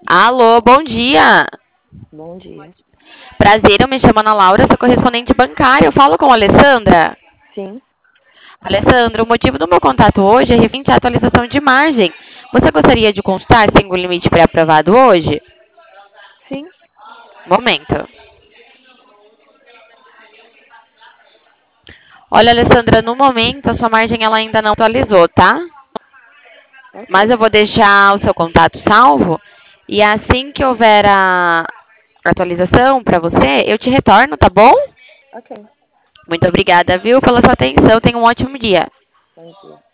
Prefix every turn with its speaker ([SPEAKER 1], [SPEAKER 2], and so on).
[SPEAKER 1] Alô, bom dia.
[SPEAKER 2] Bom dia.
[SPEAKER 1] Prazer, eu me chamo Ana Laura, sou correspondente bancária. Eu falo com a Alessandra.
[SPEAKER 2] Sim,
[SPEAKER 1] Alessandra, o motivo do meu contato hoje é referente à atualização de margem. Você gostaria de consultar se tem um limite pré-aprovado hoje?
[SPEAKER 2] sim,
[SPEAKER 1] Momento. Olha, Alessandra, no momento a sua margem ela ainda não atualizou, tá? Mas
[SPEAKER 2] ok,
[SPEAKER 1] eu vou deixar o seu contato salvo e assim que houver a atualização para você, eu te retorno, tá bom?
[SPEAKER 2] ok.
[SPEAKER 1] Muito obrigada, viu, pela sua atenção. Tenha um ótimo dia.
[SPEAKER 2] Bom dia.